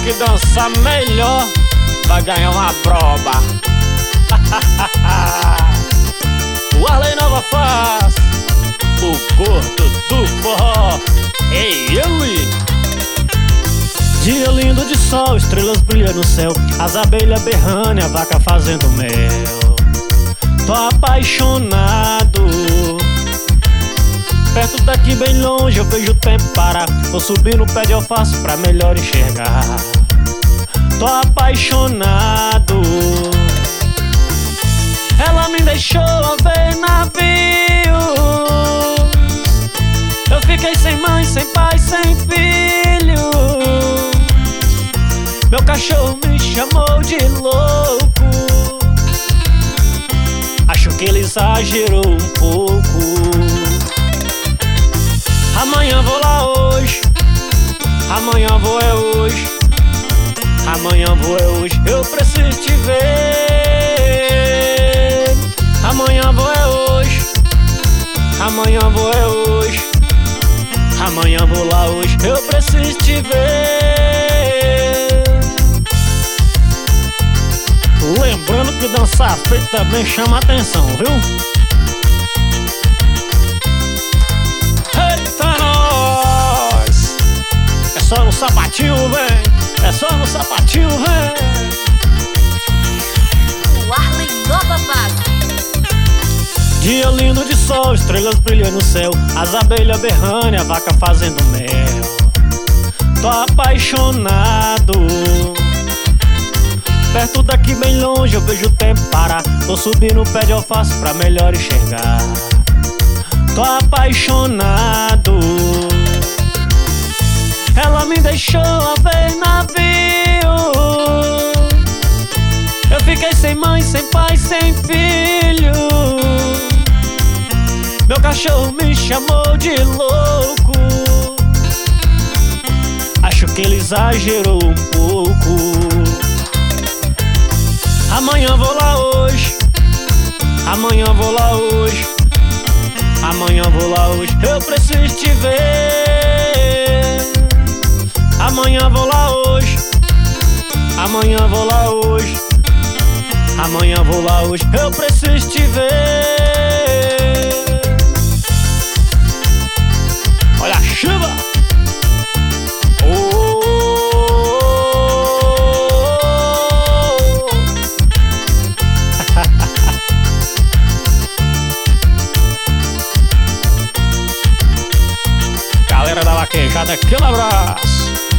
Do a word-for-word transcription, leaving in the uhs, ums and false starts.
que dançar melhor vai ganhar uma broba. O Arley Nova faz o gordo do forró. Ei, ele! Dia lindo de sol, estrelas brilham no céu, as abelhas berrando e a vaca fazendo mel. Tô apaixonado. Perto daqui bem longe eu vejo o tempo parar. Vou subir no pé de alface pra melhor enxergar. Tô apaixonado. Ela me deixou a ver navios. Eu fiquei sem mãe, sem pai, sem filho. Meu cachorro me chamou de louco. Acho que ele exagerou um pouco. Amanhã vou lá hoje. Amanhã vou é hoje. Amanhã vou é hoje. Eu preciso te ver. Amanhã vou é hoje. Amanhã vou é hoje. Amanhã vou lá hoje. Eu preciso te ver. Lembrando que dançar feito também chama atenção, viu? Eita nós! É só no sapatinho, vem! É só no sapatinho, vem! O Arley Nova faz. Dia lindo de sol, estrelas brilham no céu, as abelhas berrando e a vaca fazendo mel. Tô apaixonado. Perto daqui bem longe eu vejo o tempo parar. Vou subir no pé de alface pra melhor enxergar. Tô apaixonado. Ela me deixou a ver navio. Eu fiquei sem mãe, sem pai, sem filho. Meu cachorro me chamou de louco. Acho que ele exagerou um pouco. Amanhã vou lá hoje. Amanhã vou lá hoje. Amanhã vou lá hoje. Eu preciso te ver. Amanhã vou lá hoje. Amanhã vou lá hoje. Amanhã vou lá hoje. Eu preciso te ver. Olha a chuva. Oh. Galera da Vaquejada, aquele abraço.